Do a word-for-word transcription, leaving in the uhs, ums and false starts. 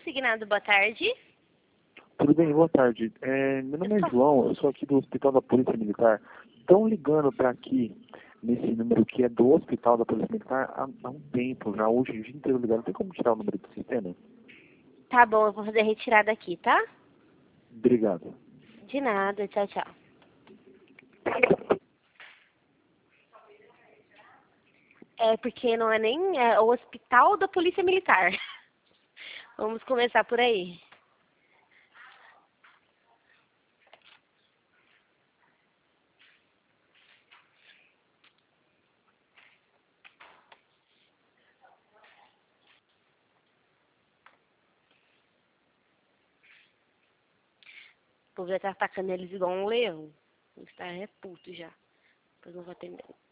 consignado, boa tarde. Tudo bem, boa tarde. É, meu nome é João, eu sou aqui do Hospital da Polícia Militar. Estão ligando para aqui, nesse número que é do Hospital da Polícia Militar, há, há um tempo já, hoje o dia inteiro ligando. Tem como tirar o número do sistema? Tá bom, eu vou fazer a retirada aqui, tá? Obrigado. De nada, tchau, tchau. É porque não é nem é o Hospital da Polícia Militar. Vamos começar por aí. O povo já tá atacando eles igual um leão. Está é puto já. Depois não vou atender.